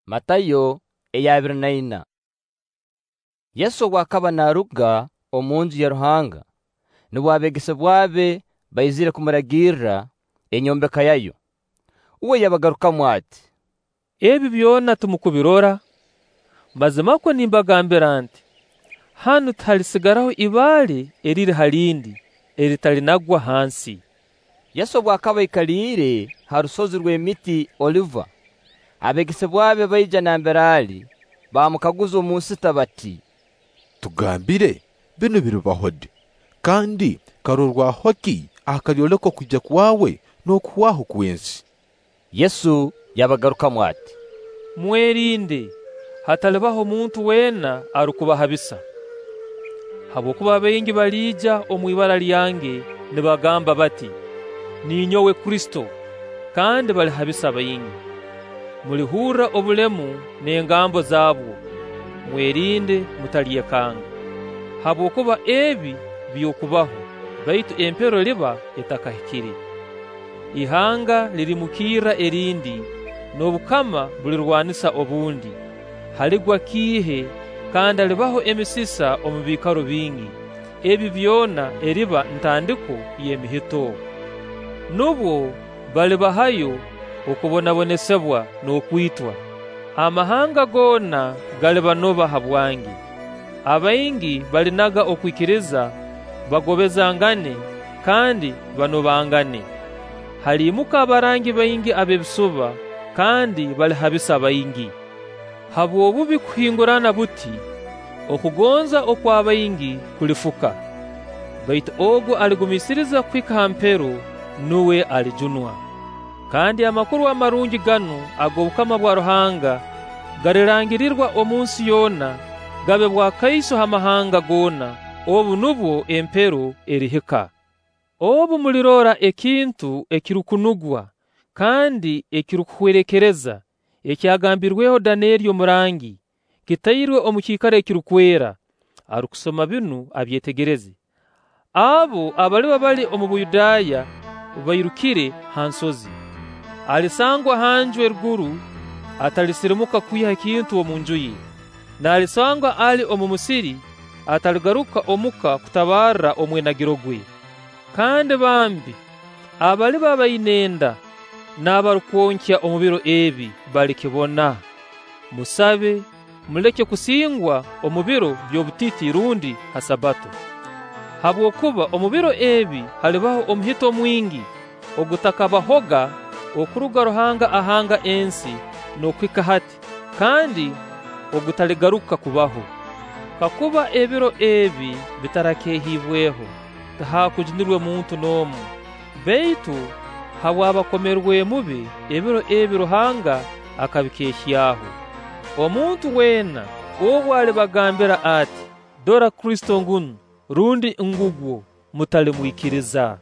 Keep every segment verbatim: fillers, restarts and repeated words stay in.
Matayo eyabiri na ina. Yesu bwakaba naruga omunju ya Ruhanga nibo abegesebwa be bayizire kumuragirira enyombeka yayo. Uwe yabagarukamu ati, ebi byona tumukubirora mazima ko nimbagambira nti hanu talisigaraho ibali eriri halindi eritalinagwa hansi. Yesu bwakaba ikalire harusozi rw'emiti Oliva, abegesebwa be bayija namberali bamukaguza omunsita bati, tugambire bino birubahode kandi karorwa hoki akalyoleko kujja kwawe no kuwaho kwensi. Yesu yabagarukamu ati, mwerinde hatalibaho muntu wena arukubahabisa. Habwokuba bengi balija omwibara lyange nibagamba bati ninyowe Kristo, kandi balihabisa bayingi. Mulihura obulemu n'engambo zabwo, mwerinde mutaliyekanga. Habwokuba ebi byokubaho baitu empero liba etakahikiri. Ihanga lirimukira erindi n'obukama bulirwanisa obundi. Haligwa kihe kandi alibaho emisisa omubikaro bingi. Ebi byona eriba ntandiko y'emihito. Nubwo balibahayo okubonabonesebwa n'okwitwa. Amahanga gona galibanoba habwangi. Abaingi balinaga okwikiriza bagobezangane kandi banobangane. Halimuka abarangi baingi abebisuba kandi balihabisa baingi. Habwobubi kuhingurana buti okugonza okwabaingi kulifuka. Baitu ogo aligumisiriza kwika hampero nuwe alijunwa. Kandi amakuru amarungi gano agobukama bwa Ruhanga garirangirirwa omunsi yona gabe bwa kaiso hamahanga gona obu nubwo empero erihika. Obu mulirora ekintu ekirukunugwa kandi ekirukuhwerekereza ekyagambirweho Danieli omurangi kitayirwe omukikare ekirukwera. Arukusoma binu abyetegereze. Abo abaliba bali omu Buyudaya bayirukire hansozi. Alisangwa hanjwe ruguru atalisirimuka kwiha ikintu omunju ye. Na alisangwa ali omu Musiri ataligaruka omuka kutabara omwenagiro gwe. Kandi bambi abaliba bayinenda n'abarukonkya omubiro ebi balikibona. Musabe muleke kusingwa omubiro byobutiti rundi hasabato. Habwokuba omubiro ebi halibaho omuhito mwingi ogutakabahoga okuruga Ruhanga ahanga ensi n'okwika hati kandi ogutaligaruka kubaho. Kakuba ebiro ebi bitarakehibweho tahakujinirwe muntu nomu, beitu habwabakomerwe mubi ebiro ebi Ruhanga akabikeshyaho. Omuntu wena obu alibagambira ati dora Kristo ngunu rundi ngugwo mutalimwikiriza.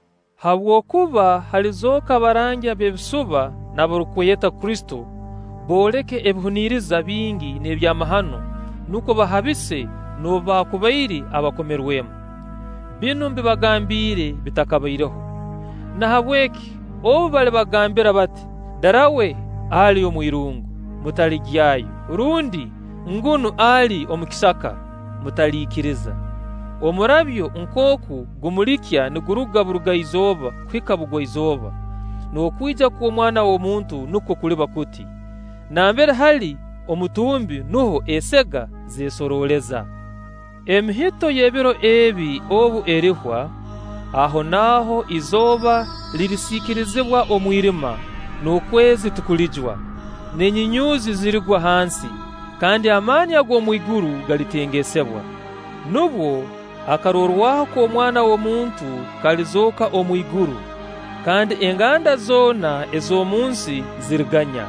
Habwokuba halizoka barangi abebisuba n'abarukuyeta Kristo boleke ebihuniriza bingi n'ebyamahano nuko bahabise no bakubairi abakomerwemu. Bino mbibagambire bitakabayireho. Na habweki obu balibagambira bati darawe ali omwirungu mutaligyayo rundi ngunu ali omukisaka mutalikiriza. Omurabyo nkoku gumulikya niguruga buruga izoba kwika bugwa izoba n'okwija ku mwana w'omuntu nuko kuliba kuti nambere hali omutumbi nuho esega zesoroleza. Emihito yebiro ebi obu erihwa aho naho izoba lirisikirizibwa omwirima n'okwezi tukulijwa n'enyinyuzi zirigwa hansi kandi amani agwo mwiguru galitengesebwa. Nubwo akarorwaho ko mwana w'omuntu kalizoka omwiguru kandi enganda zona ezomunsi ziriganya.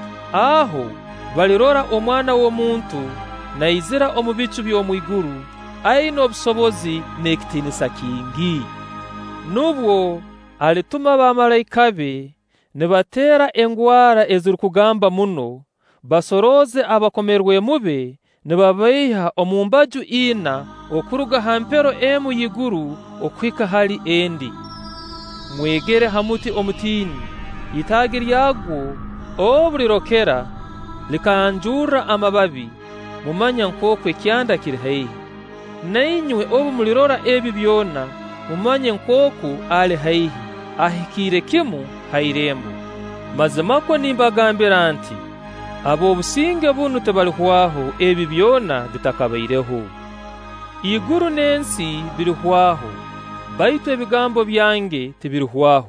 Aho balirora omwana w'omuntu naizira omubicu by'omwiguru aina obusobozi n'ekitinisa kingi. Nubwo alituma bamalayika be nibatera engwara ezirukugamba muno basoroze abakomerwe mube nibabaiha omumbaju ina okuruga hampero emu yiguru okwika hali endi. Mwegere hamuti omutini itagi ryagwo obulirokera likanjura amababi mumanya nk'okwo ekyanda kiri haihi. Nainywe obu mulirora ebi byona mumanye nk'oku ali haihi ahikire kimu hairembo. Mazimako nimbagambira nti ab'obusinge bunu tebalihwaho ebi byona bitakabaireho. Iguru n'ensi birihwaho, baitu ebigambo byange tibirihwaho.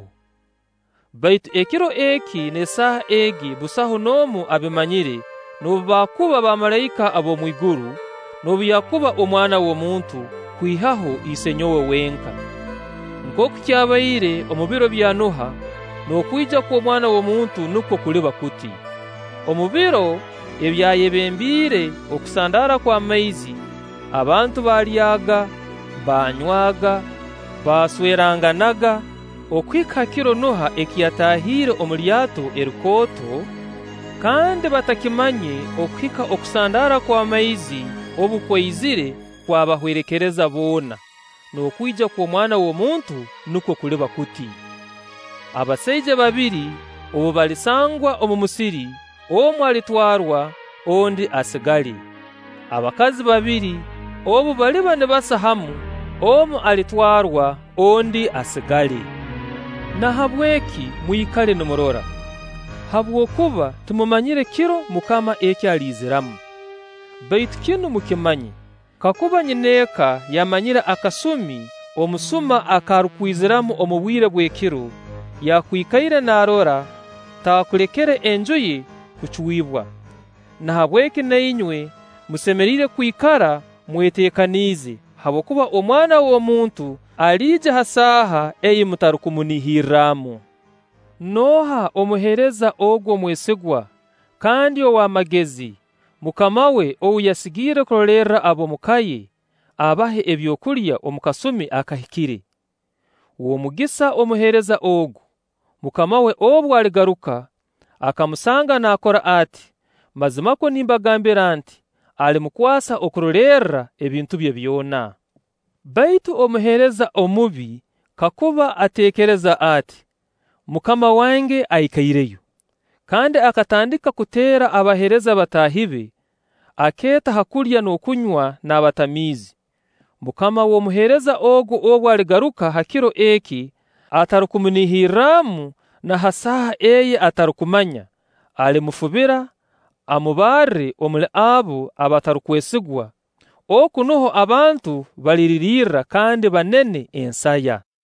Baitu ekiro eki n'esaaha egi busaho n'omu abimanyire n'obu bakuba bamalayika ab'omu iguru n'obu yakuba omwana w'omuntu kwihaho isenyowe wenka. Nk'oku kyabaire omu biro bya Noha n'okwija kw'omwana w'omuntu nukwo kuliba kuti. Omu biro ebyayebembire okusandara kw'amaizi, abantu balyaga, banywaga, basweranganaga, okwika kiro Noha ekiyatahire omu lyato erikooto, kandi batakimanye okwika okusandara kw'amaizi obu kwaizire kwabahwerekereza boona, n'okwija kw'omwana w'omuntu nukwo kuliba kuti. Abasaija babiri obu balisangwa omu musiri, omu alitwarwa ondi asigale. Abakazi babiri obu baliba nibasa hamu, omu alitwarwa ondi asigale. Na habweki mwikale nimurora, habwokuba tumumanyire kiro Mukama eki aliziramu. Baitu kinu mukimanye, kakuba nyineeka yamanyire akasumi omusuma akarukwiziramu omu bwire bw'ekiro, yakwikaire narora takulekere enju ye kuchwibwa. Na habweki nainywe musemerire kwikara mwetekanize, habwokuba omwana w'omuntu alija hasaaha eyi mutarukumunihiramu. Noha omuhereza ogwo mwesigwa kandi ow'amagezi, mukama we ou yasigire kurolerra ab'omukaye abahe ebyokulya omu kasumi akahikire. W'omugisa omuhereza ogwo, mukama we obu aligaruka akamusanga nakora ati, mazimako nimbagambira nti alimukwasa okurolerra ebintu bye byona. Baitu omuhereza omubi kakuba atekereza ati, mukama wange aikaireyo, kandi akatandika kuteera abahereza batahibe, aketa hakulya n'okunywa n'abatamizi. Mukama w'omuhereza ogwo obu aligaruka hakiro eki atarukumunihiramu na hasaaha eye atarukumanya, alimufubira amubarre omuli abo abatarukwesigwa. Oku nuho abantu baliririra kandi banene ensaya.